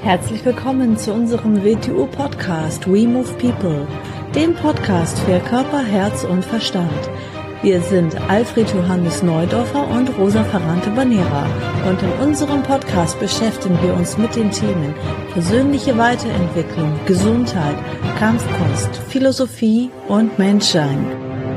Herzlich willkommen zu unserem WTU-Podcast We Move People, dem Podcast für Körper, Herz und Verstand. Wir sind Alfred Johannes Neudorfer und Rosa Ferrante-Banera und in unserem Podcast beschäftigen wir uns mit den Themen persönliche Weiterentwicklung, Gesundheit, Kampfkunst, Philosophie und Menschsein.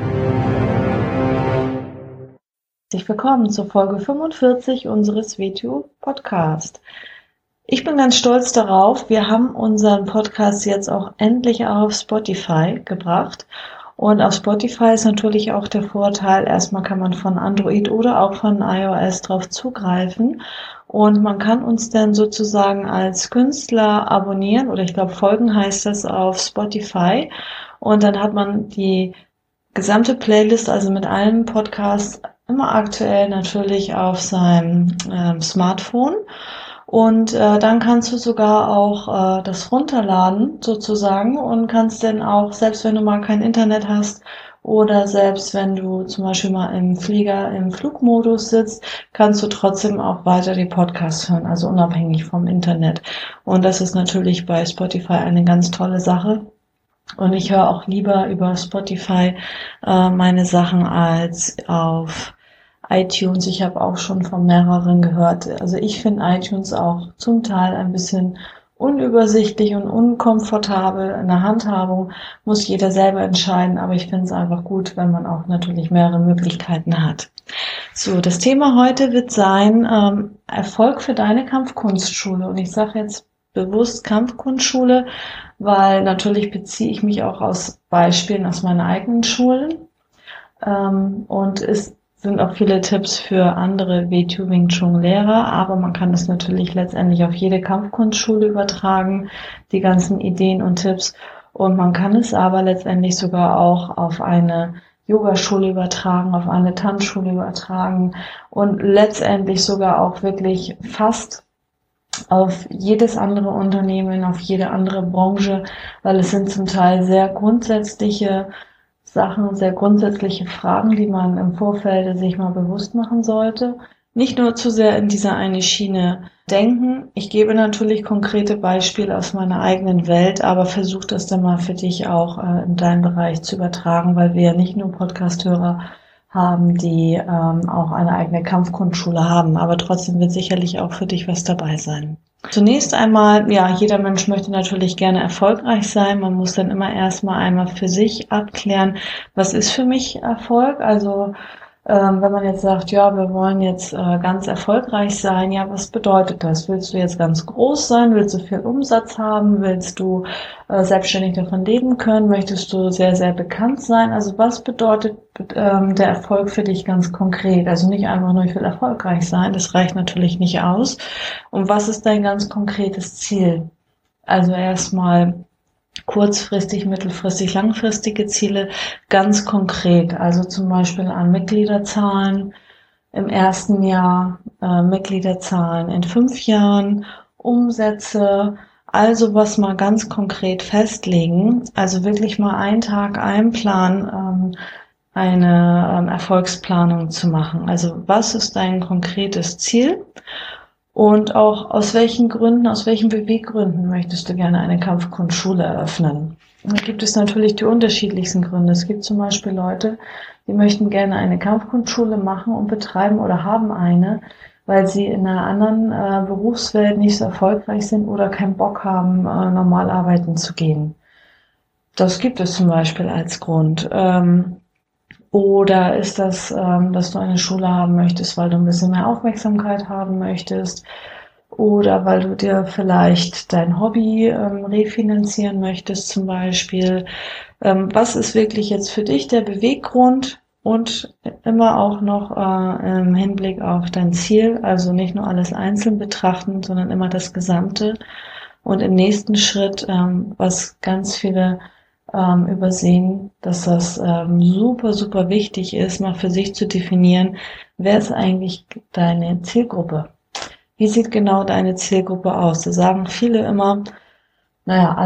Herzlich willkommen zur Folge 45 unseres WTU-Podcasts. Ich bin ganz stolz darauf, wir haben unseren Podcast jetzt auch endlich auf Spotify gebracht. Und auf Spotify ist natürlich auch der Vorteil, erstmal kann man von Android oder auch von iOS drauf zugreifen. Und man kann uns dann sozusagen als Künstler abonnieren oder ich glaube folgen heißt das auf Spotify. Und dann hat man die gesamte Playlist, also mit allen Podcasts, immer aktuell natürlich auf seinem Smartphone. Und dann kannst du sogar auch das runterladen sozusagen und kannst dann auch, selbst wenn du mal kein Internet hast oder selbst wenn du zum Beispiel mal im Flieger im Flugmodus sitzt, kannst du trotzdem auch weiter die Podcasts hören, also unabhängig vom Internet. Und das ist natürlich bei Spotify eine ganz tolle Sache. Und ich höre auch lieber über Spotify meine Sachen als auf iTunes. Ich habe auch schon von mehreren gehört. Also ich finde iTunes auch zum Teil ein bisschen unübersichtlich und unkomfortabel. In der Handhabung muss jeder selber entscheiden, aber ich finde es einfach gut, wenn man auch natürlich mehrere Möglichkeiten hat. So, das Thema heute wird sein, Erfolg für deine Kampfkunstschule. Und ich sage jetzt bewusst Kampfkunstschule, weil natürlich beziehe ich mich auch aus Beispielen aus meinen eigenen Schulen. Und es sind auch viele Tipps für andere WTU Wing Chun Lehrer, aber man kann es natürlich letztendlich auf jede Kampfkunstschule übertragen, die ganzen Ideen und Tipps. Und man kann es aber letztendlich sogar auch auf eine Yogaschule übertragen, auf eine Tanzschule übertragen und letztendlich sogar auch wirklich fast auf jedes andere Unternehmen, auf jede andere Branche, weil es sind zum Teil sehr grundsätzliche Sachen, sehr grundsätzliche Fragen, die man im Vorfeld sich mal bewusst machen sollte. Nicht nur zu sehr in diese eine Schiene denken. Ich gebe natürlich konkrete Beispiele aus meiner eigenen Welt, aber versuch das dann mal für dich auch in deinem Bereich zu übertragen, weil wir ja nicht nur Podcast-Hörer haben, die auch eine eigene Kampfkunstschule haben, aber trotzdem wird sicherlich auch für dich was dabei sein. Zunächst einmal, ja, jeder Mensch möchte natürlich gerne erfolgreich sein. Man muss dann immer erstmal einmal für sich abklären, was ist für mich Erfolg? Also wenn man jetzt sagt, ja, wir wollen jetzt ganz erfolgreich sein, ja, was bedeutet das? Willst du jetzt ganz groß sein? Willst du viel Umsatz haben? Willst du selbstständig davon leben können? Möchtest du sehr, sehr bekannt sein? Also was bedeutet der Erfolg für dich ganz konkret? Also nicht einfach nur, ich will erfolgreich sein, das reicht natürlich nicht aus. Und was ist dein ganz konkretes Ziel? Also erstmal kurzfristig, mittelfristig, langfristige Ziele ganz konkret, also zum Beispiel an Mitgliederzahlen im ersten Jahr, Mitgliederzahlen in 5 Jahren, Umsätze, also was mal ganz konkret festlegen, also wirklich mal einen Tag einplanen, eine Erfolgsplanung zu machen. Also was ist dein konkretes Ziel? Und auch aus welchen Gründen, aus welchen Beweggründen möchtest du gerne eine Kampfkunstschule eröffnen? Da gibt es natürlich die unterschiedlichsten Gründe. Es gibt zum Beispiel Leute, die möchten gerne eine Kampfkunstschule machen und betreiben oder haben eine, weil sie in einer anderen Berufswelt nicht so erfolgreich sind oder keinen Bock haben, normal arbeiten zu gehen. Das gibt es zum Beispiel als Grund. Oder ist das, dass du eine Schule haben möchtest, weil du ein bisschen mehr Aufmerksamkeit haben möchtest? Oder weil du dir vielleicht dein Hobby refinanzieren möchtest zum Beispiel? Was ist wirklich jetzt für dich der Beweggrund? Und immer auch noch im Hinblick auf dein Ziel, also nicht nur alles einzeln betrachten, sondern immer das Gesamte. Und im nächsten Schritt, was ganz viele übersehen, dass das super, super wichtig ist, mal für sich zu definieren, wer ist eigentlich deine Zielgruppe? Wie sieht genau deine Zielgruppe aus? Da sagen viele immer, naja, alle.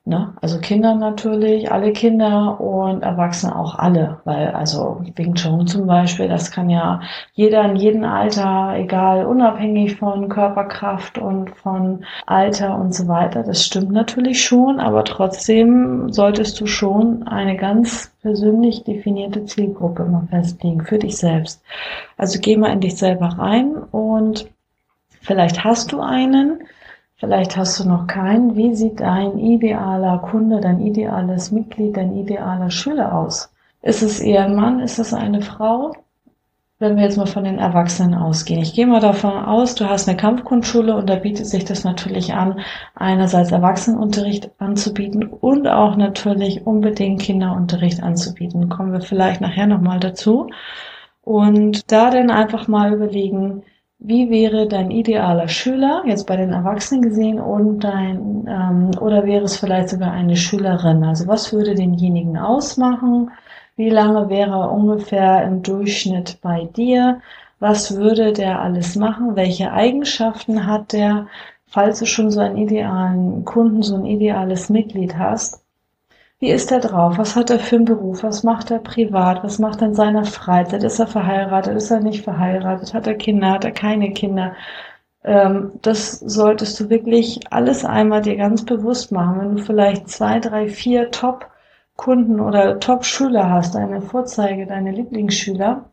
Ne? Also Kinder natürlich, alle Kinder und Erwachsene auch alle, weil also Wing Chun zum Beispiel, das kann ja jeder in jedem Alter, egal, unabhängig von Körperkraft und von Alter und so weiter. Das stimmt natürlich schon, aber trotzdem solltest du schon eine ganz persönlich definierte Zielgruppe mal festlegen für dich selbst. Also geh mal in dich selber rein und vielleicht hast du einen, vielleicht hast du noch keinen. Wie sieht dein idealer Kunde, dein ideales Mitglied, dein idealer Schüler aus? Ist es eher ein Mann? Ist es eine Frau? Wenn wir jetzt mal von den Erwachsenen ausgehen. Ich gehe mal davon aus, du hast eine Kampfkunstschule und da bietet sich das natürlich an, einerseits Erwachsenenunterricht anzubieten und auch natürlich unbedingt Kinderunterricht anzubieten. Kommen wir vielleicht nachher nochmal dazu. Und da dann einfach mal überlegen, wie wäre dein idealer Schüler, jetzt bei den Erwachsenen gesehen, und oder wäre es vielleicht sogar eine Schülerin? Also was würde denjenigen ausmachen? Wie lange wäre er ungefähr im Durchschnitt bei dir? Was würde der alles machen? Welche Eigenschaften hat der? Falls du schon so einen idealen Kunden, so ein ideales Mitglied hast, wie ist er drauf? Was hat er für einen Beruf? Was macht er privat? Was macht er in seiner Freizeit? Ist er verheiratet? Ist er nicht verheiratet? Hat er Kinder? Hat er keine Kinder? Das solltest du wirklich alles einmal dir ganz bewusst machen. Wenn du vielleicht 2, 3, 4 Top-Kunden oder Top-Schüler hast, deine Vorzeige, deine Lieblingsschüler,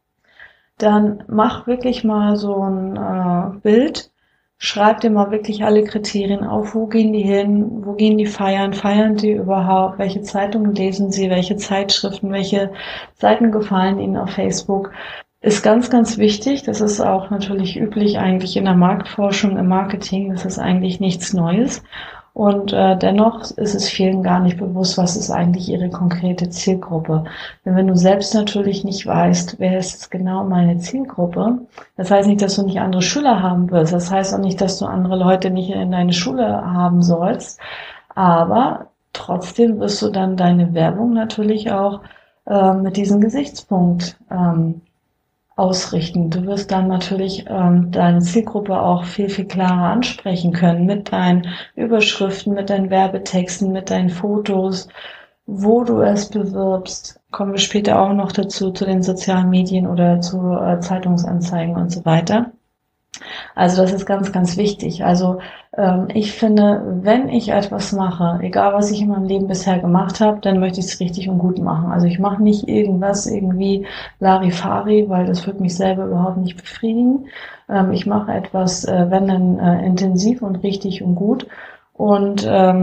dann mach wirklich mal so ein Bild. Schreib dir mal wirklich alle Kriterien auf. Wo gehen die hin? Wo gehen die feiern? Feiern die überhaupt? Welche Zeitungen lesen sie? Welche Zeitschriften? Welche Seiten gefallen ihnen auf Facebook? Ist ganz, ganz wichtig. Das ist auch natürlich üblich eigentlich in der Marktforschung, im Marketing. Das ist eigentlich nichts Neues. Und dennoch ist es vielen gar nicht bewusst, was ist eigentlich ihre konkrete Zielgruppe. Denn wenn du selbst natürlich nicht weißt, wer ist jetzt genau meine Zielgruppe, das heißt nicht, dass du nicht andere Schüler haben wirst. Das heißt auch nicht, dass du andere Leute nicht in deine Schule haben sollst. Aber trotzdem wirst du dann deine Werbung natürlich auch mit diesem Gesichtspunkt ausrichten. Du wirst dann natürlich deine Zielgruppe auch viel, viel klarer ansprechen können mit deinen Überschriften, mit deinen Werbetexten, mit deinen Fotos, wo du es bewirbst. Kommen wir später auch noch dazu, zu den sozialen Medien oder zu Zeitungsanzeigen und so weiter. Also das ist ganz, ganz wichtig. Also ich finde, wenn ich etwas mache, egal was ich in meinem Leben bisher gemacht habe, dann möchte ich es richtig und gut machen. Also ich mache nicht irgendwas irgendwie Larifari, weil das wird mich selber überhaupt nicht befriedigen. Ich mache etwas, wenn dann intensiv und richtig und gut. Und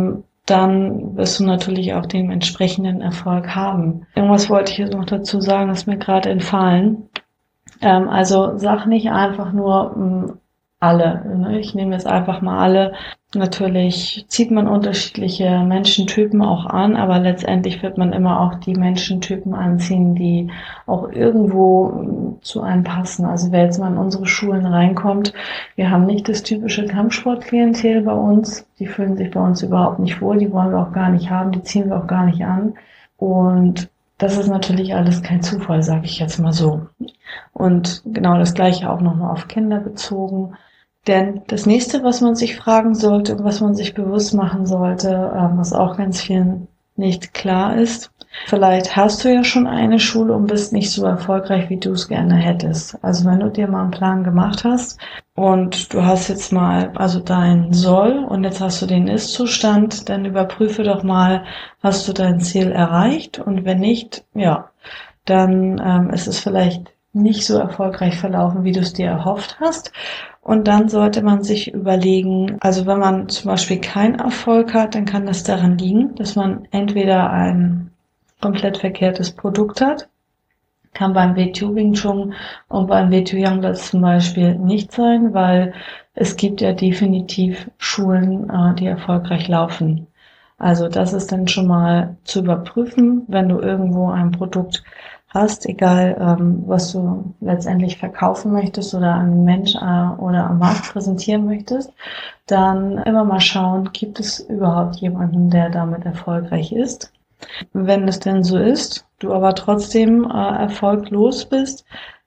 dann wirst du natürlich auch den entsprechenden Erfolg haben. Irgendwas wollte ich jetzt noch dazu sagen, ist mir gerade entfallen. Also sag nicht einfach nur alle. Ne? Ich nehme jetzt einfach mal alle. Natürlich zieht man unterschiedliche Menschentypen auch an, aber letztendlich wird man immer auch die Menschentypen anziehen, die auch irgendwo zu einem passen. Also wer jetzt mal in unsere Schulen reinkommt, wir haben nicht das typische Kampfsportklientel bei uns. Die fühlen sich bei uns überhaupt nicht wohl, die wollen wir auch gar nicht haben, die ziehen wir auch gar nicht an. Und das ist natürlich alles kein Zufall, sage ich jetzt mal so. Und genau das Gleiche auch nochmal auf Kinder bezogen. Denn das nächste, was man sich fragen sollte, was man sich bewusst machen sollte, was auch ganz vielen nicht klar ist, vielleicht hast du ja schon eine Schule und bist nicht so erfolgreich, wie du es gerne hättest. Also wenn du dir mal einen Plan gemacht hast und du hast jetzt mal also dein Soll und jetzt hast du den Ist-Zustand, dann überprüfe doch mal, hast du dein Ziel erreicht, und wenn nicht, ja, dann ist es vielleicht nicht so erfolgreich verlaufen, wie du es dir erhofft hast. Und dann sollte man sich überlegen, also wenn man zum Beispiel keinen Erfolg hat, dann kann das daran liegen, dass man entweder ein komplett verkehrtes Produkt hat, kann beim WTU Wing Chun und beim WTU Youngblood zum Beispiel nicht sein, weil es gibt ja definitiv Schulen, die erfolgreich laufen. Also das ist dann schon mal zu überprüfen, wenn du irgendwo ein Produkt hast, egal was du letztendlich verkaufen möchtest oder an den Mensch oder am Markt präsentieren möchtest, dann immer mal schauen, gibt es überhaupt jemanden, der damit erfolgreich ist. Wenn es denn so ist, du aber trotzdem erfolglos bist,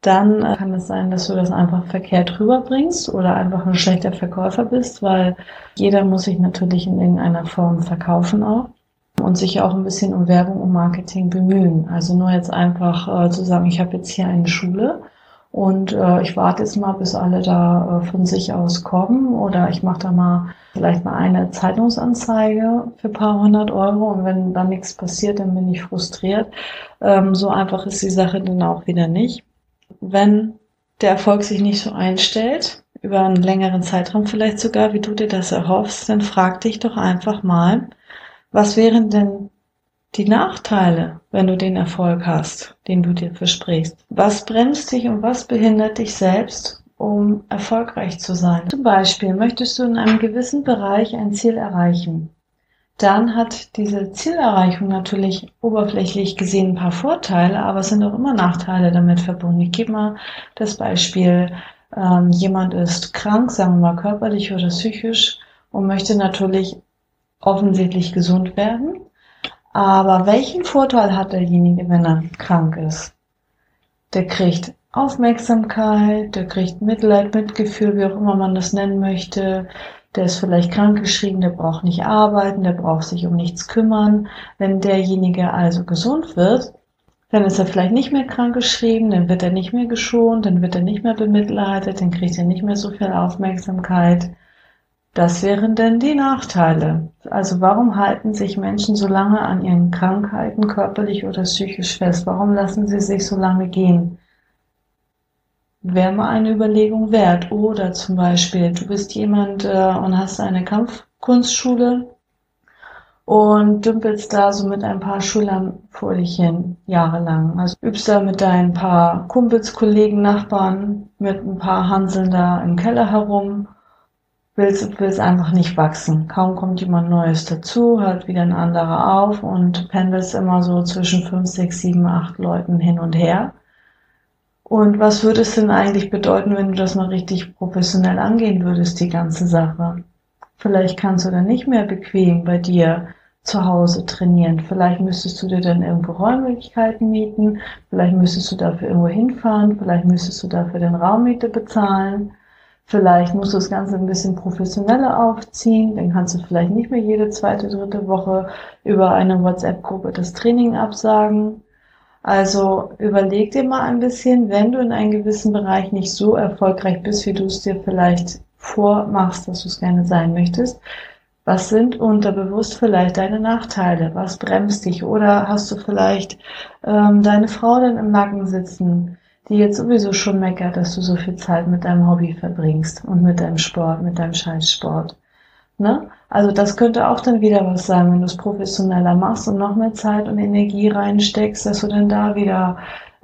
dann kann es sein, dass du das einfach verkehrt rüberbringst oder einfach ein schlechter Verkäufer bist, weil jeder muss sich natürlich in irgendeiner Form verkaufen auch und sich auch ein bisschen um Werbung und Marketing bemühen. Also nur jetzt einfach zu sagen, ich habe jetzt hier eine Schule und ich warte jetzt mal, bis alle da von sich aus kommen, oder ich mache da mal vielleicht mal eine Zeitungsanzeige für ein paar 100 € und wenn dann nichts passiert, dann bin ich frustriert. So einfach ist die Sache dann auch wieder nicht. Wenn der Erfolg sich nicht so einstellt, über einen längeren Zeitraum vielleicht sogar, wie du dir das erhoffst, dann frag dich doch einfach mal, was wären denn die Nachteile, wenn du den Erfolg hast, den du dir versprichst? Was bremst dich und was behindert dich selbst, um erfolgreich zu sein? Zum Beispiel möchtest du in einem gewissen Bereich ein Ziel erreichen. Dann hat diese Zielerreichung natürlich oberflächlich gesehen ein paar Vorteile, aber es sind auch immer Nachteile damit verbunden. Ich gebe mal das Beispiel, jemand ist krank, sagen wir mal körperlich oder psychisch, und möchte natürlich offensichtlich gesund werden. Aber welchen Vorteil hat derjenige, wenn er krank ist? Der kriegt Aufmerksamkeit, der kriegt Mitleid, Mitgefühl, wie auch immer man das nennen möchte. Der ist vielleicht krankgeschrieben, der braucht nicht arbeiten, der braucht sich um nichts kümmern. Wenn derjenige also gesund wird, dann ist er vielleicht nicht mehr krankgeschrieben, dann wird er nicht mehr geschont, dann wird er nicht mehr bemitleidet, dann kriegt er nicht mehr so viel Aufmerksamkeit. Das wären denn die Nachteile. Also warum halten sich Menschen so lange an ihren Krankheiten, körperlich oder psychisch fest? Warum lassen sie sich so lange gehen? Wäre mal eine Überlegung wert. Oder zum Beispiel, du bist jemand und hast eine Kampfkunstschule und dümpelst da so mit ein paar Schülern vor dich hin, jahrelang. Also übst da mit deinen paar Kumpels, Kollegen, Nachbarn, mit ein paar Hanseln da im Keller herum. Willst einfach nicht wachsen. Kaum kommt jemand Neues dazu, hört wieder ein anderer auf und pendelst immer so zwischen 5, 6, 7, 8 Leuten hin und her. Und was würde es denn eigentlich bedeuten, wenn du das mal richtig professionell angehen würdest, die ganze Sache? Vielleicht kannst du dann nicht mehr bequem bei dir zu Hause trainieren. Vielleicht müsstest du dir dann irgendwo Räumlichkeiten mieten. Vielleicht müsstest du dafür irgendwo hinfahren. Vielleicht müsstest du dafür den Raummiete bezahlen. Vielleicht musst du das Ganze ein bisschen professioneller aufziehen, dann kannst du vielleicht nicht mehr jede zweite, dritte Woche über eine WhatsApp-Gruppe das Training absagen. Also überleg dir mal ein bisschen, wenn du in einem gewissen Bereich nicht so erfolgreich bist, wie du es dir vielleicht vormachst, dass du es gerne sein möchtest, was sind unterbewusst vielleicht deine Nachteile? Was bremst dich? Oder hast du vielleicht deine Frau dann im Nacken sitzen, die jetzt sowieso schon meckert, dass du so viel Zeit mit deinem Hobby verbringst und mit deinem Sport, mit deinem Scheißsport. Ne? Also das könnte auch dann wieder was sein, wenn du es professioneller machst und noch mehr Zeit und Energie reinsteckst, dass du dann da wieder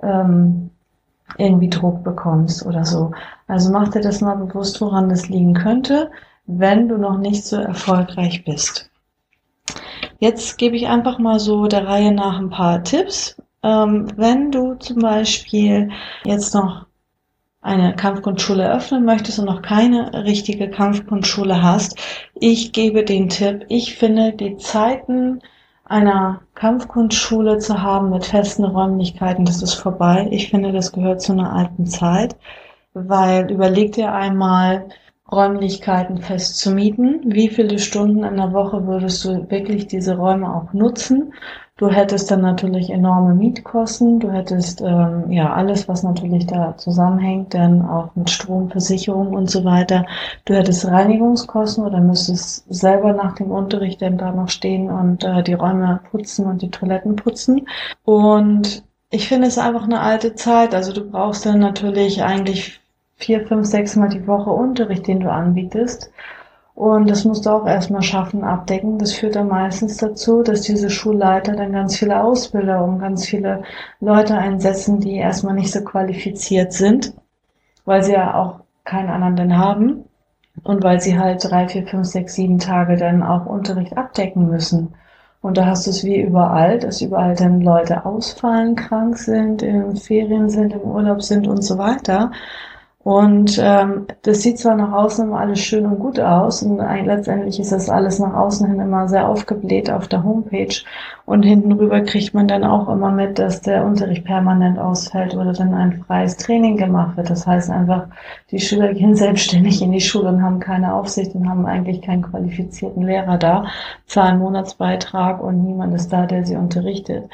irgendwie Druck bekommst oder so. Also mach dir das mal bewusst, woran das liegen könnte, wenn du noch nicht so erfolgreich bist. Jetzt gebe ich einfach mal so der Reihe nach ein paar Tipps. Wenn du zum Beispiel jetzt noch eine Kampfkunstschule öffnen möchtest und noch keine richtige Kampfkunstschule hast, ich gebe den Tipp, ich finde die Zeiten einer Kampfkunstschule zu haben mit festen Räumlichkeiten, das ist vorbei. Ich finde, das gehört zu einer alten Zeit, weil überleg dir einmal, Räumlichkeiten fest zu mieten. Wie viele Stunden in der Woche würdest du wirklich diese Räume auch nutzen? Du hättest dann natürlich enorme Mietkosten. Du hättest alles, was natürlich da zusammenhängt, dann auch mit Strom, Versicherung und so weiter. Du hättest Reinigungskosten oder müsstest selber nach dem Unterricht dann da noch stehen und die Räume putzen und die Toiletten putzen. Und ich finde es einfach eine alte Zeit. Also du brauchst dann natürlich eigentlich 4, 5, 6 Mal die Woche Unterricht, den du anbietest. Und das musst du auch erstmal schaffen, abdecken. Das führt dann meistens dazu, dass diese Schulleiter dann ganz viele Ausbilder und ganz viele Leute einsetzen, die erstmal nicht so qualifiziert sind, weil sie ja auch keinen anderen dann haben und weil sie halt 3, 4, 5, 6, 7 Tage dann auch Unterricht abdecken müssen. Und da hast du es wie überall, dass überall dann Leute ausfallen, krank sind, in Ferien sind, im Urlaub sind und so weiter. Und das sieht zwar nach außen immer alles schön und gut aus und letztendlich ist das alles nach außen hin immer sehr aufgebläht auf der Homepage und hinten rüber kriegt man dann auch immer mit, dass der Unterricht permanent ausfällt oder dann ein freies Training gemacht wird. Das heißt einfach, die Schüler gehen selbstständig in die Schule und haben keine Aufsicht und haben eigentlich keinen qualifizierten Lehrer da, zahlen Monatsbeitrag und niemand ist da, der sie unterrichtet.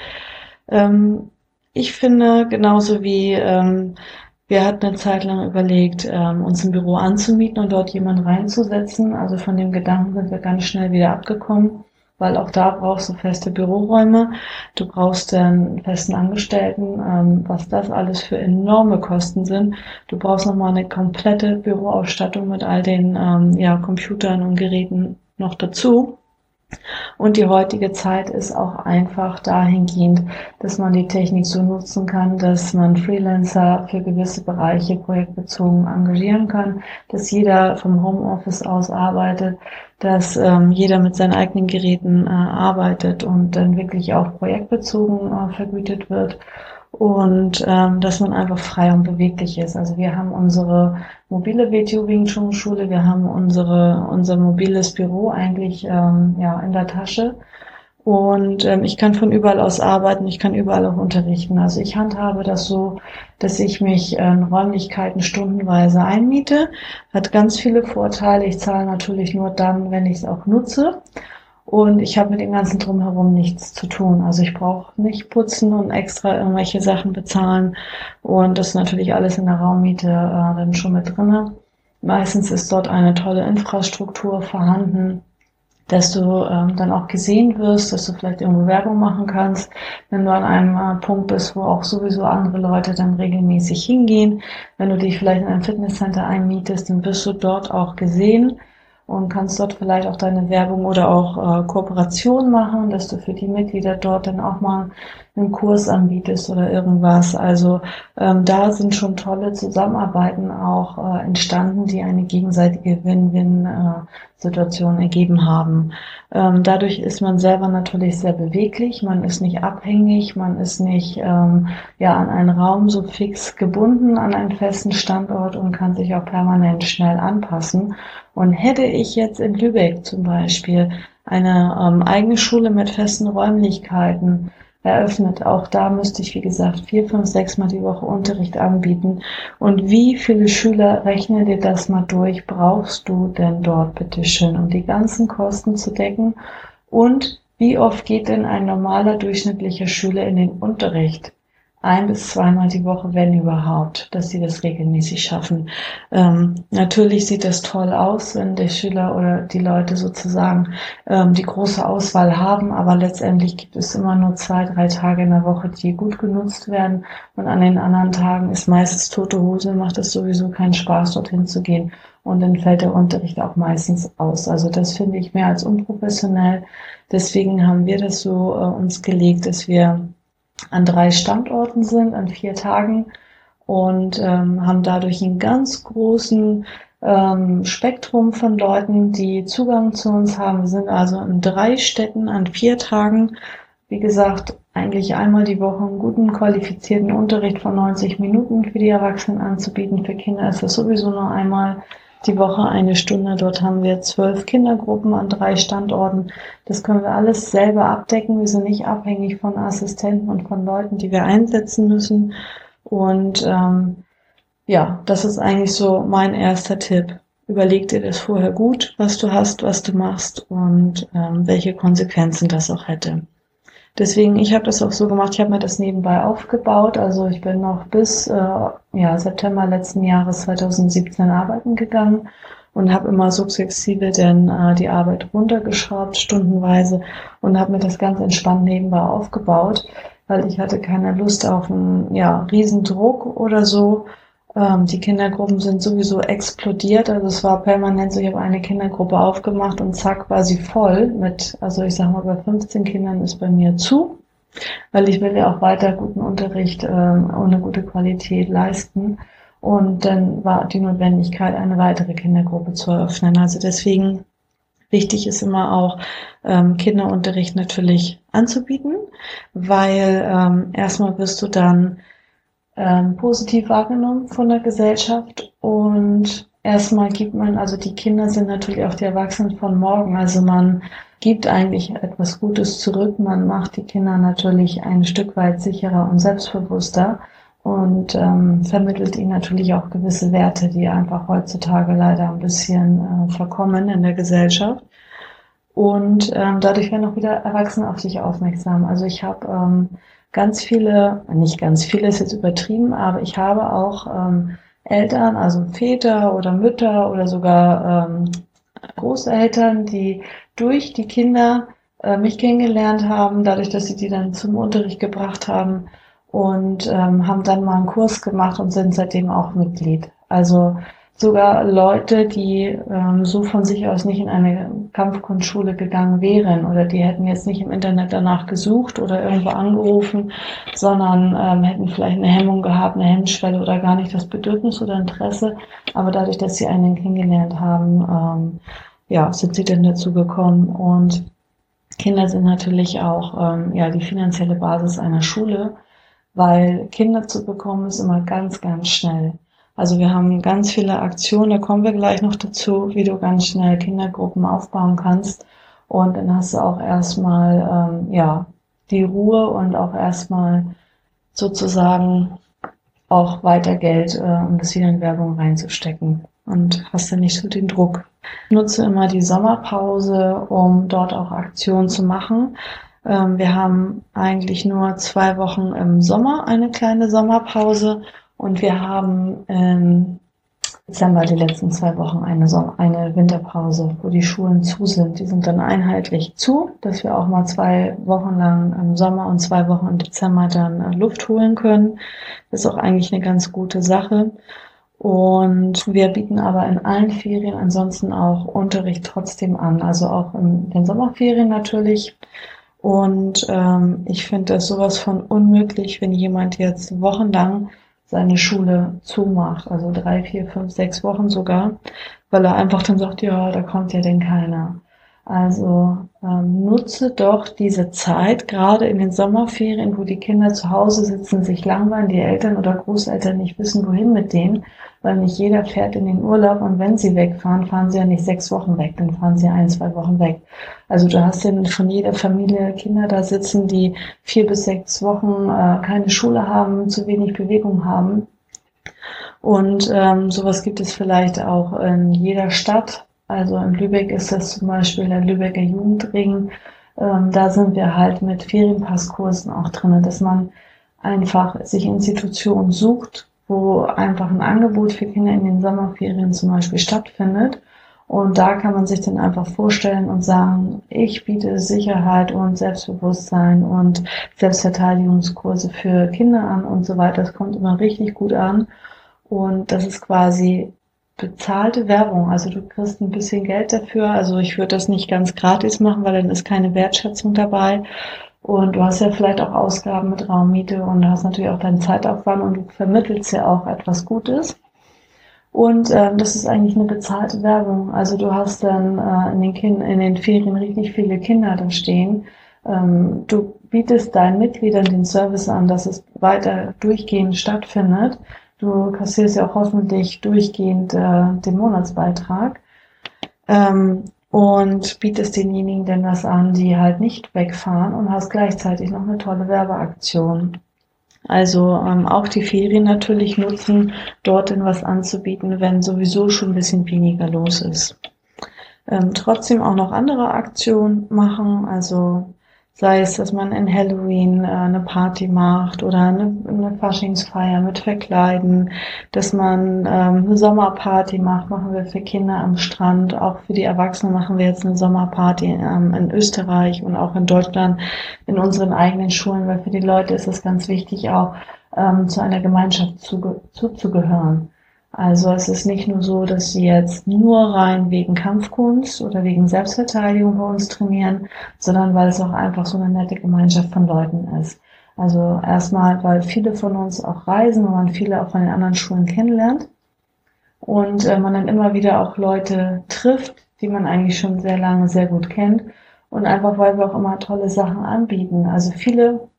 Ich finde, genauso wie wir hatten eine Zeit lang überlegt, uns ein Büro anzumieten und dort jemanden reinzusetzen. Also von dem Gedanken sind wir ganz schnell wieder abgekommen, weil auch da brauchst du feste Büroräume. Du brauchst einen festen Angestellten, was das alles für enorme Kosten sind. Du brauchst nochmal eine komplette Büroausstattung mit all den Computern und Geräten noch dazu. Und die heutige Zeit ist auch einfach dahingehend, dass man die Technik so nutzen kann, dass man Freelancer für gewisse Bereiche projektbezogen engagieren kann, dass jeder vom Homeoffice aus arbeitet, dass jeder mit seinen eigenen Geräten arbeitet und dann wirklich auch projektbezogen vergütet wird. Und dass man einfach frei und beweglich ist. Also wir haben unsere mobile WTO Wing Chun Schule, wir haben unser mobiles Büro eigentlich in der Tasche und ich kann von überall aus arbeiten, ich kann überall auch unterrichten. Also ich handhabe das so, dass ich mich in Räumlichkeiten stundenweise einmiete, hat ganz viele Vorteile. Ich zahle natürlich nur dann, wenn ich es auch nutze. Und ich habe mit dem ganzen Drumherum nichts zu tun. Also ich brauche nicht putzen und extra irgendwelche Sachen bezahlen. Und das ist natürlich alles in der Raummiete dann schon mit drinne. Meistens ist dort eine tolle Infrastruktur vorhanden, dass du dann auch gesehen wirst, dass du vielleicht irgendwo Werbung machen kannst, wenn du an einem Punkt bist, wo auch sowieso andere Leute dann regelmäßig hingehen. Wenn du dich vielleicht in ein Fitnesscenter einmietest, dann wirst du dort auch gesehen und kannst dort vielleicht auch deine Werbung oder auch Kooperation machen, dass du für die Mitglieder dort dann auch mal einen Kurs anbietest oder irgendwas. Also da sind schon tolle Zusammenarbeiten auch entstanden, die eine gegenseitige Win-Win-Situation ergeben haben. Dadurch ist man selber natürlich sehr beweglich, man ist nicht abhängig, man ist nicht an einen Raum so fix gebunden, an einen festen Standort und kann sich auch permanent schnell anpassen. Und hätte ich jetzt in Lübeck zum Beispiel eine eigene Schule mit festen Räumlichkeiten eröffnet, auch da müsste ich, wie gesagt, 4, 5, 6 Mal die Woche Unterricht anbieten. Und wie viele Schüler, rechne dir das mal durch, brauchst du denn dort, bitteschön, um die ganzen Kosten zu decken? Und wie oft geht denn ein normaler durchschnittlicher Schüler in den Unterricht? 1 bis 2 Mal die Woche, wenn überhaupt, dass sie das regelmäßig schaffen. Natürlich sieht das toll aus, wenn der Schüler oder die Leute sozusagen die große Auswahl haben, aber letztendlich gibt es immer nur 2, 3 Tage in der Woche, die gut genutzt werden und an den anderen Tagen ist meistens tote Hose, macht es sowieso keinen Spaß, dorthin zu gehen und dann fällt der Unterricht auch meistens aus. Also das finde ich mehr als unprofessionell. Deswegen haben wir das so uns gelegt, dass wir an 3 Standorten sind, an 4 Tagen und haben dadurch einen ganz großen Spektrum von Leuten, die Zugang zu uns haben. Wir sind also in 3 Städten an 4 Tagen. Wie gesagt, eigentlich einmal die Woche einen guten, qualifizierten Unterricht von 90 Minuten für die Erwachsenen anzubieten. Für Kinder ist das sowieso nur einmal die Woche 1 Stunde. Dort haben wir 12 Kindergruppen an 3 Standorten. Das können wir alles selber abdecken. Wir sind nicht abhängig von Assistenten und von Leuten, die wir einsetzen müssen. Und das ist eigentlich so mein erster Tipp. Überleg dir das vorher gut, was du hast, was du machst und welche Konsequenzen das auch hätte. Deswegen, ich habe das auch so gemacht, ich habe mir das nebenbei aufgebaut. Also ich bin noch bis September letzten Jahres 2017 arbeiten gegangen und habe immer sukzessive dann die Arbeit runtergeschraubt, stundenweise und habe mir das ganz entspannt nebenbei aufgebaut, weil ich hatte keine Lust auf einen Riesendruck oder so. Die Kindergruppen sind sowieso explodiert, also es war permanent so, ich habe eine Kindergruppe aufgemacht und zack war sie voll mit, also ich sag mal bei 15 Kindern ist bei mir zu, weil ich will ja auch weiter guten Unterricht ohne gute Qualität leisten und dann war die Notwendigkeit, eine weitere Kindergruppe zu eröffnen. Also deswegen wichtig ist immer auch Kinderunterricht natürlich anzubieten, weil erstmal wirst du dann positiv wahrgenommen von der Gesellschaft. Und erstmal gibt man, also die Kinder sind natürlich auch die Erwachsenen von morgen. Also man gibt eigentlich etwas Gutes zurück. Man macht die Kinder natürlich ein Stück weit sicherer und selbstbewusster und vermittelt ihnen natürlich auch gewisse Werte, die einfach heutzutage leider ein bisschen verkommen in der Gesellschaft. Und dadurch werden auch wieder Erwachsene auf sich aufmerksam. Also ich habe ganz viele, nicht ganz viele ist jetzt übertrieben, aber ich habe auch Eltern, also Väter oder Mütter oder sogar Großeltern, die durch die Kinder mich kennengelernt haben, dadurch, dass sie die dann zum Unterricht gebracht haben und haben dann mal einen Kurs gemacht und sind seitdem auch Mitglied. Also sogar Leute, die so von sich aus nicht in eine Kampfkunstschule gegangen wären oder die hätten jetzt nicht im Internet danach gesucht oder irgendwo angerufen, sondern hätten vielleicht eine Hemmung gehabt, eine Hemmschwelle oder gar nicht das Bedürfnis oder Interesse. Aber dadurch, dass sie einen kennengelernt haben, ja, sind sie dann dazu gekommen. Und Kinder sind natürlich auch ja die finanzielle Basis einer Schule, weil Kinder zu bekommen ist immer ganz, ganz schnell. Also wir haben ganz viele Aktionen, da kommen wir gleich noch dazu, wie du ganz schnell Kindergruppen aufbauen kannst. Und dann hast du auch erstmal ja die Ruhe und auch erstmal sozusagen auch weiter Geld, um das wieder in Werbung reinzustecken. Und hast dann nicht so den Druck. Ich nutze immer die Sommerpause, um dort auch Aktionen zu machen. Wir haben eigentlich nur 2 Wochen im Sommer eine kleine Sommerpause. Und wir haben im Dezember die letzten 2 Wochen eine Winterpause, wo die Schulen zu sind. Die sind dann einheitlich zu, dass wir auch mal 2 Wochen lang im Sommer und 2 Wochen im Dezember dann Luft holen können. Das ist auch eigentlich eine ganz gute Sache. Und wir bieten aber in allen Ferien ansonsten auch Unterricht trotzdem an, also auch in den Sommerferien natürlich. Und ich finde das sowas von unmöglich, wenn jemand jetzt wochenlang seine Schule zumacht, also 3, 4, 5, 6 Wochen sogar, weil er einfach dann sagt, ja, da kommt ja denn keiner. Also nutze doch diese Zeit, gerade in den Sommerferien, wo die Kinder zu Hause sitzen, sich langweilen, die Eltern oder Großeltern nicht wissen, wohin mit denen, weil nicht jeder fährt in den Urlaub und wenn sie wegfahren, fahren sie ja nicht 6 Wochen weg, dann fahren sie 1, 2 Wochen weg. Also du hast ja von jeder Familie Kinder da sitzen, die 4 bis 6 Wochen keine Schule haben, zu wenig Bewegung haben. Und sowas gibt es vielleicht auch in jeder Stadt. Also in Lübeck ist das zum Beispiel der Lübecker Jugendring. Da sind wir halt mit Ferienpasskursen auch drin, dass man einfach sich Institutionen sucht, wo einfach ein Angebot für Kinder in den Sommerferien zum Beispiel stattfindet. Und da kann man sich dann einfach vorstellen und sagen, ich biete Sicherheit und Selbstbewusstsein und Selbstverteidigungskurse für Kinder an und so weiter. Das kommt immer richtig gut an. Und das ist quasi bezahlte Werbung. Also du kriegst ein bisschen Geld dafür. Also ich würde das nicht ganz gratis machen, weil dann ist keine Wertschätzung dabei. Und du hast ja vielleicht auch Ausgaben mit Raummiete und du hast natürlich auch deinen Zeitaufwand und du vermittelst ja auch etwas Gutes. Und das ist eigentlich eine bezahlte Werbung. Also du hast dann in den Ferien richtig viele Kinder da stehen. Du bietest deinen Mitgliedern den Service an, dass es weiter durchgehend stattfindet. Du kassierst ja auch hoffentlich durchgehend den Monatsbeitrag. Und bietest denjenigen denn was an, die halt nicht wegfahren und hast gleichzeitig noch eine tolle Werbeaktion. Also auch die Ferien natürlich nutzen, dort denn was anzubieten, wenn sowieso schon ein bisschen weniger los ist. Trotzdem auch noch andere Aktionen machen, also sei es, dass man in Halloween eine Party macht oder eine Faschingsfeier mit Verkleiden, dass man eine Sommerparty macht, machen wir für Kinder am Strand. Auch für die Erwachsenen machen wir jetzt eine Sommerparty in Österreich und auch in Deutschland in unseren eigenen Schulen, weil für die Leute ist es ganz wichtig, auch zu einer Gemeinschaft zuzugehören. Also es ist nicht nur so, dass sie jetzt nur rein wegen Kampfkunst oder wegen Selbstverteidigung bei uns trainieren, sondern weil es auch einfach so eine nette Gemeinschaft von Leuten ist. Also erstmal, weil viele von uns auch reisen und man viele auch von den anderen Schulen kennenlernt und man dann immer wieder auch Leute trifft, die man eigentlich schon sehr lange sehr gut kennt und einfach, weil wir auch immer tolle Sachen anbieten. Also viele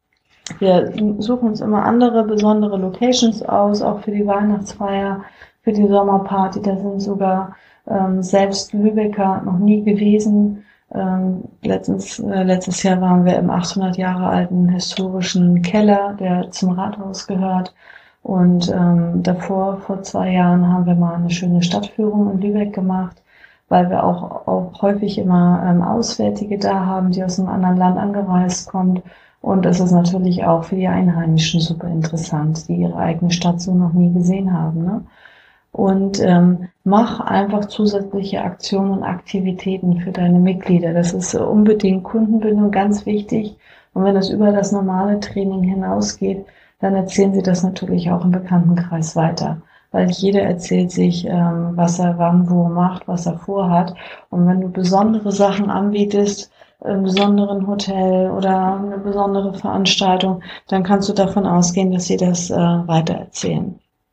Wir suchen uns immer andere besondere Locations aus, auch für die Weihnachtsfeier, für die Sommerparty. Da sind sogar selbst Lübecker noch nie gewesen. Letztes Jahr waren wir im 800 Jahre alten historischen Keller, der zum Rathaus gehört. Und davor, vor 2 Jahren, haben wir mal eine schöne Stadtführung in Lübeck gemacht, weil wir auch häufig immer Auswärtige da haben, die aus einem anderen Land angereist kommen. Und das ist natürlich auch für die Einheimischen super interessant, die ihre eigene Stadt so noch nie gesehen haben. Ne? Und mach einfach zusätzliche Aktionen und Aktivitäten für deine Mitglieder. Das ist unbedingt Kundenbindung ganz wichtig. Und wenn es über das normale Training hinausgeht, dann erzählen sie das natürlich auch im Bekanntenkreis weiter. Weil jeder erzählt sich, was er wann wo macht, was er vorhat. Und wenn du besondere Sachen anbietest, im besonderen Hotel oder eine besondere Veranstaltung, dann kannst du davon ausgehen, dass sie das weitererzählen.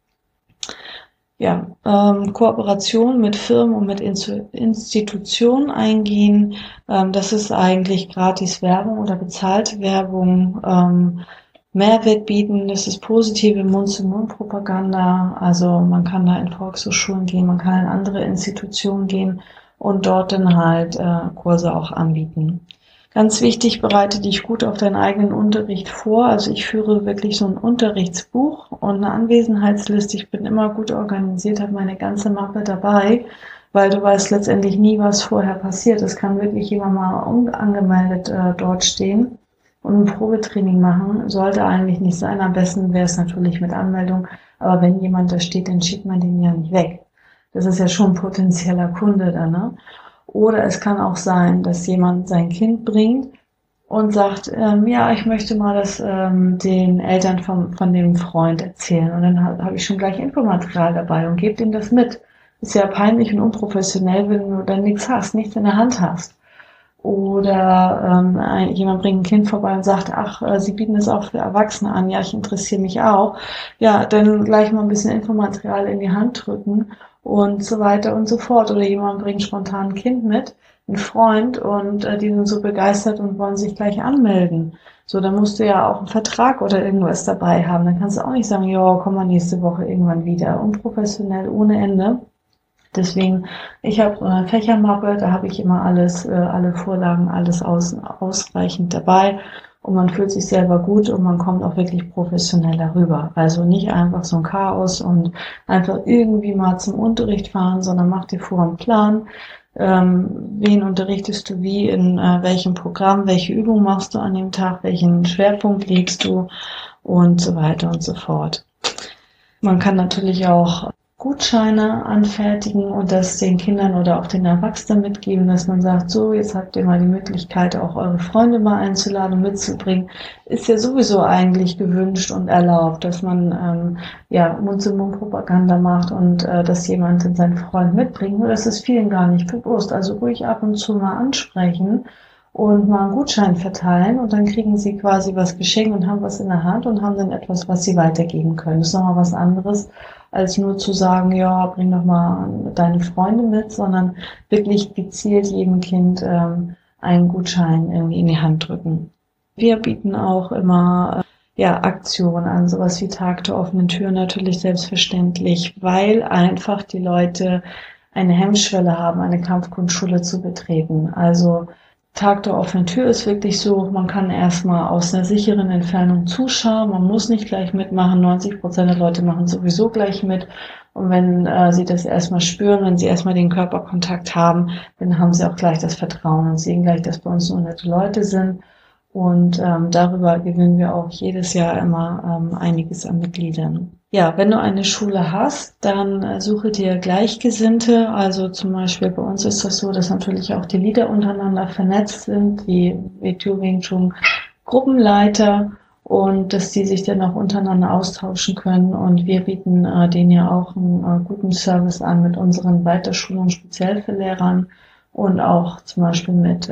Ja, Kooperation mit Firmen und mit Institutionen eingehen, das ist eigentlich gratis Werbung oder bezahlte Werbung, Mehrwert bieten, das ist positive Mund-zu-Mund-Propaganda, also man kann da in Volkshochschulen gehen, man kann in andere Institutionen gehen und dort dann halt Kurse auch anbieten. Ganz wichtig, bereite dich gut auf deinen eigenen Unterricht vor. Also ich führe wirklich so ein Unterrichtsbuch und eine Anwesenheitsliste. Ich bin immer gut organisiert, habe meine ganze Mappe dabei, weil du weißt letztendlich nie, was vorher passiert. Es kann wirklich jemand mal unangemeldet dort stehen und ein Probetraining machen. Sollte eigentlich nicht sein. Am besten wäre es natürlich mit Anmeldung. Aber wenn jemand da steht, dann schickt man den ja nicht weg. Das ist ja schon ein potenzieller Kunde da, ne? Oder es kann auch sein, dass jemand sein Kind bringt und sagt, ja, ich möchte mal das den Eltern von dem Freund erzählen. Und dann habe ich schon gleich Infomaterial dabei und gebe ihm das mit. Ist ja peinlich und unprofessionell, wenn du dann nichts hast, nichts in der Hand hast. Oder jemand bringt ein Kind vorbei und sagt, ach, Sie bieten das auch für Erwachsene an. Ja, ich interessiere mich auch. Ja, dann gleich mal ein bisschen Infomaterial in die Hand drücken und so weiter und so fort. Oder jemand bringt spontan ein Kind mit, ein Freund, und die sind so begeistert und wollen sich gleich anmelden. So, dann musst du ja auch einen Vertrag oder irgendwas dabei haben. Dann kannst du auch nicht sagen, ja, komm mal nächste Woche irgendwann wieder. Unprofessionell ohne Ende. Deswegen, ich habe eine Fächermappe, da habe ich immer alles, alle Vorlagen, alles ausreichend dabei. Und man fühlt sich selber gut und man kommt auch wirklich professionell darüber. Also nicht einfach so ein Chaos und einfach irgendwie mal zum Unterricht fahren, sondern mach dir vor einen Plan. Wen unterrichtest du wie, in welchem Programm, welche Übung machst du an dem Tag, welchen Schwerpunkt legst du und so weiter und so fort. Man kann natürlich auch Gutscheine anfertigen und das den Kindern oder auch den Erwachsenen mitgeben, dass man sagt, so, jetzt habt ihr mal die Möglichkeit, auch eure Freunde mal einzuladen und mitzubringen. Ist ja sowieso eigentlich gewünscht und erlaubt, dass man Mund-zu-Mund-Propaganda macht und dass jemand seinen Freund mitbringt. Nur das ist vielen gar nicht bewusst. Also ruhig ab und zu mal ansprechen und mal einen Gutschein verteilen und dann kriegen sie quasi was geschenkt und haben was in der Hand und haben dann etwas, was sie weitergeben können. Das ist nochmal was anderes, als nur zu sagen, ja, bring doch mal deine Freunde mit, sondern wirklich gezielt jedem Kind einen Gutschein irgendwie in die Hand drücken. Wir bieten auch immer Aktionen an, sowas wie Tag der offenen Tür natürlich selbstverständlich, weil einfach die Leute eine Hemmschwelle haben, eine Kampfkunstschule zu betreten. Also Tag der offenen Tür ist wirklich so, man kann erstmal aus einer sicheren Entfernung zuschauen, man muss nicht gleich mitmachen, 90% der Leute machen sowieso gleich mit. Und wenn sie das erstmal spüren, wenn sie erstmal den Körperkontakt haben, dann haben sie auch gleich das Vertrauen und sehen gleich, dass bei uns nur nette Leute sind. Und darüber gewinnen wir auch jedes Jahr immer einiges an Mitgliedern. Ja, wenn du eine Schule hast, dann suche dir Gleichgesinnte. Also zum Beispiel bei uns ist das so, dass natürlich auch die Leader untereinander vernetzt sind, die WTO Wing Chun Gruppenleiter, und dass die sich dann auch untereinander austauschen können. Und wir bieten denen ja auch einen guten Service an mit unseren Weiterschulungen speziell für Lehrern und auch zum Beispiel mit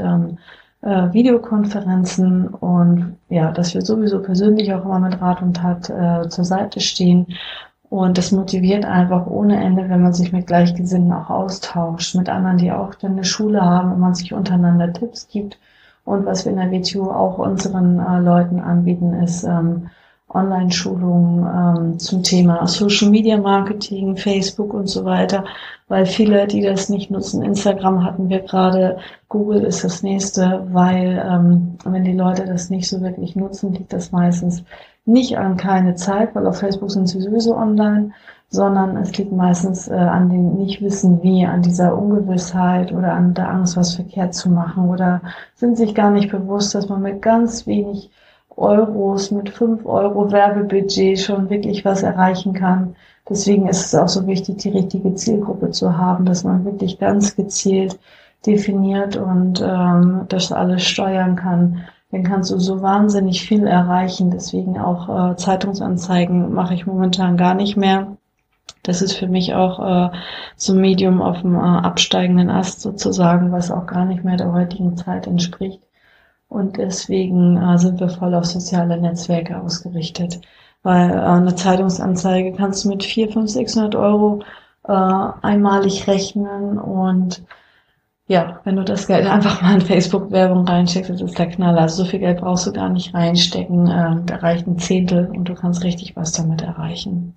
Videokonferenzen, und ja, dass wir sowieso persönlich auch immer mit Rat und Tat zur Seite stehen. Und das motiviert einfach ohne Ende, wenn man sich mit Gleichgesinnten auch austauscht, mit anderen, die auch dann eine Schule haben und man sich untereinander Tipps gibt Und was wir in der WTU auch unseren Leuten anbieten, ist Online-Schulungen zum Thema Social Media Marketing, Facebook und so weiter, weil viele, die das nicht nutzen, Instagram hatten wir gerade, Google ist das nächste, weil wenn die Leute das nicht so wirklich nutzen, liegt das meistens nicht an keine Zeit, weil auf Facebook sind sie sowieso online, sondern es liegt meistens an dem Nicht-Wissen wie, an dieser Ungewissheit oder an der Angst, was verkehrt zu machen oder sind sich gar nicht bewusst, dass man mit ganz wenig Euros, mit 5 Euro Werbebudget schon wirklich was erreichen kann. Deswegen ist es auch so wichtig, die richtige Zielgruppe zu haben, dass man wirklich ganz gezielt definiert und das alles steuern kann. Dann kannst du so wahnsinnig viel erreichen. Deswegen auch Zeitungsanzeigen mache ich momentan gar nicht mehr. Das ist für mich auch so ein Medium auf dem absteigenden Ast sozusagen, was auch gar nicht mehr der heutigen Zeit entspricht. Und deswegen sind wir voll auf soziale Netzwerke ausgerichtet. Weil eine Zeitungsanzeige kannst du mit 400, 500, 600 Euro einmalig rechnen. Und ja, wenn du das Geld einfach mal in Facebook-Werbung reinsteckst, das ist der Knaller. Also so viel Geld brauchst du gar nicht reinstecken. Da reicht ein Zehntel und du kannst richtig was damit erreichen.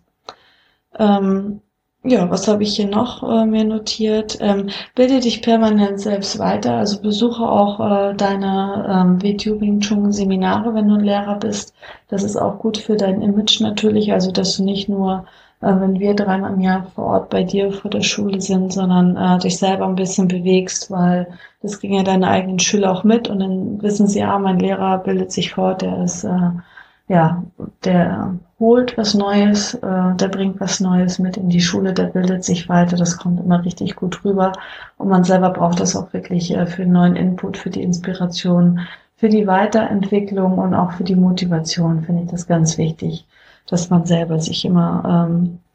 Ja, was habe ich hier noch mir notiert? Bilde dich permanent selbst weiter, also besuche auch deine WTU Wing Chun Seminare, wenn du ein Lehrer bist. Das ist auch gut für dein Image natürlich, also dass du nicht nur, wenn wir 3-mal im Jahr vor Ort bei dir vor der Schule sind, sondern dich selber ein bisschen bewegst, weil das kriegen ja deine eigenen Schüler auch mit und dann wissen sie, mein Lehrer bildet sich fort, der ist der holt was Neues, der bringt was Neues mit in die Schule, der bildet sich weiter, das kommt immer richtig gut rüber und man selber braucht das auch wirklich für neuen Input, für die Inspiration, für die Weiterentwicklung und auch für die Motivation finde ich das ganz wichtig, dass man selber sich immer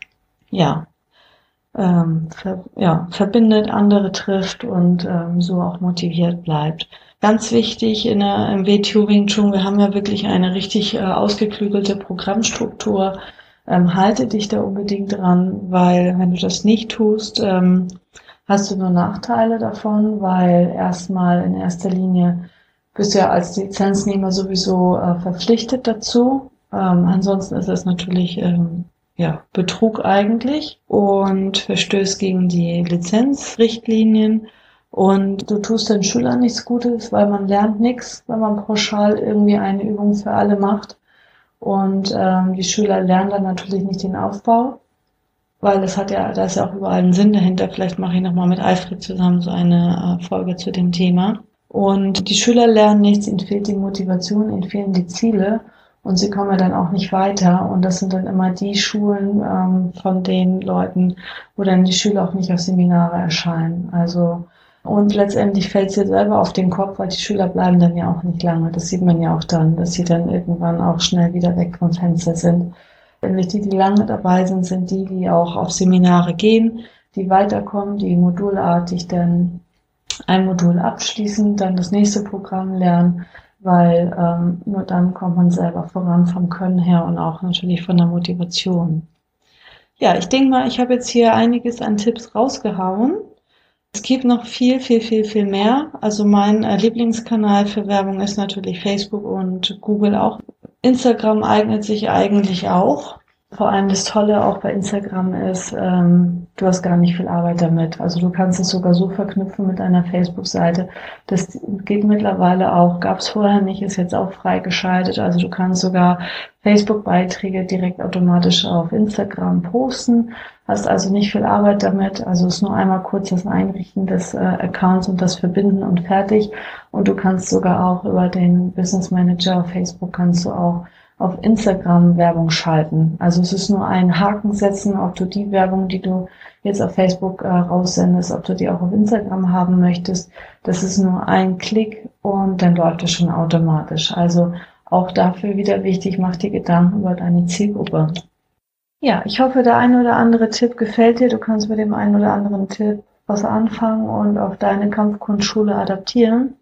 verbindet, andere trifft und so auch motiviert bleibt. Ganz wichtig im WTU Wing Chun, wir haben ja wirklich eine richtig ausgeklügelte Programmstruktur. Halte dich da unbedingt dran, weil wenn du das nicht tust, hast du nur Nachteile davon, weil erstmal in erster Linie bist du ja als Lizenznehmer sowieso verpflichtet dazu. Ansonsten ist es natürlich Betrug eigentlich und verstößt gegen die Lizenzrichtlinien. Und du tust den Schülern nichts Gutes, weil man lernt nichts, wenn man pauschal irgendwie eine Übung für alle macht. Und die Schüler lernen dann natürlich nicht den Aufbau, weil da ist ja auch überall ein Sinn dahinter. Vielleicht mache ich nochmal mit Alfred zusammen so eine Folge zu dem Thema. Und die Schüler lernen nichts, ihnen fehlt die Motivation, ihnen fehlen die Ziele und sie kommen ja dann auch nicht weiter. Und das sind dann immer die Schulen von den Leuten, wo dann die Schüler auch nicht auf Seminare erscheinen. Und letztendlich fällt es dir selber auf den Kopf, weil die Schüler bleiben dann ja auch nicht lange. Das sieht man ja auch dann, dass sie dann irgendwann auch schnell wieder weg vom Fenster sind. Nämlich die lange dabei sind, sind die auch auf Seminare gehen, die weiterkommen, die modulartig dann ein Modul abschließen, dann das nächste Programm lernen, weil nur dann kommt man selber voran vom Können her und auch natürlich von der Motivation. Ja, ich denke mal, ich habe jetzt hier einiges an Tipps rausgehauen. Es gibt noch viel, viel, viel, viel mehr. Also mein Lieblingskanal für Werbung ist natürlich Facebook und Google auch. Instagram eignet sich eigentlich auch. Vor allem das Tolle auch bei Instagram ist, du hast gar nicht viel Arbeit damit. Also du kannst es sogar so verknüpfen mit einer Facebook-Seite. Das geht mittlerweile auch, gab es vorher nicht, ist jetzt auch freigeschaltet. Also du kannst sogar Facebook-Beiträge direkt automatisch auf Instagram posten. Hast also nicht viel Arbeit damit. Also es ist nur einmal kurz das Einrichten des Accounts und das Verbinden und fertig. Und du kannst sogar auch über den Business Manager auf Facebook kannst du auch auf Instagram Werbung schalten. Also es ist nur ein Haken setzen, ob du die Werbung, die du jetzt auf Facebook raussendest, ob du die auch auf Instagram haben möchtest. Das ist nur ein Klick und dann läuft es schon automatisch. Also auch dafür wieder wichtig, mach dir Gedanken über deine Zielgruppe. Ja, ich hoffe, der ein oder andere Tipp gefällt dir. Du kannst mit dem einen oder anderen Tipp was anfangen und auf deine Kampfkunstschule adaptieren.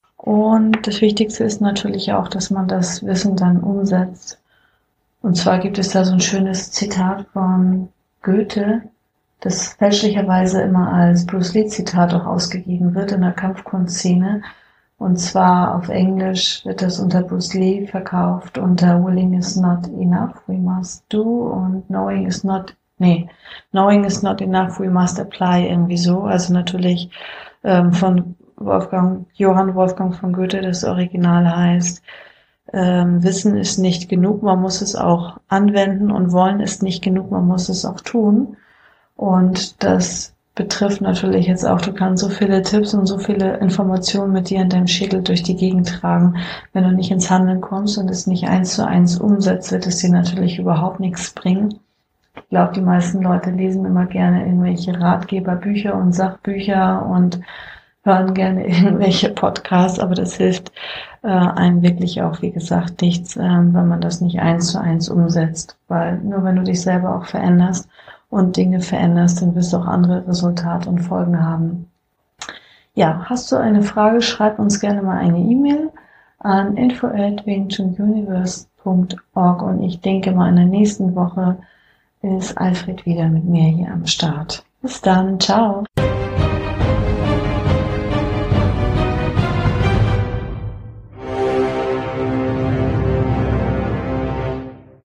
Und das Wichtigste ist natürlich auch, dass man das Wissen dann umsetzt. Und zwar gibt es da so ein schönes Zitat von Goethe, das fälschlicherweise immer als Bruce Lee Zitat auch ausgegeben wird in der Kampfkunstszene. Und zwar auf Englisch wird das unter Bruce Lee verkauft unter Willing is not enough, we must do, und Knowing is not enough, we must apply, irgendwie so. Also natürlich von Johann Wolfgang von Goethe, das Original heißt, Wissen ist nicht genug, man muss es auch anwenden, und Wollen ist nicht genug, man muss es auch tun. Und das betrifft natürlich jetzt auch, du kannst so viele Tipps und so viele Informationen mit dir in deinem Schädel durch die Gegend tragen. Wenn du nicht ins Handeln kommst und es nicht 1:1 umsetzt, wird es dir natürlich überhaupt nichts bringen. Ich glaube, die meisten Leute lesen immer gerne irgendwelche Ratgeberbücher und Sachbücher und hören gerne irgendwelche Podcasts, aber das hilft einem wirklich auch, wie gesagt, nichts, wenn man das nicht 1:1 umsetzt. Weil nur wenn du dich selber auch veränderst und Dinge veränderst, dann wirst du auch andere Resultate und Folgen haben. Ja, hast du eine Frage, schreib uns gerne mal eine E-Mail an info@wingchununiverse.org, und ich denke mal, in der nächsten Woche ist Alfred wieder mit mir hier am Start. Bis dann, ciao!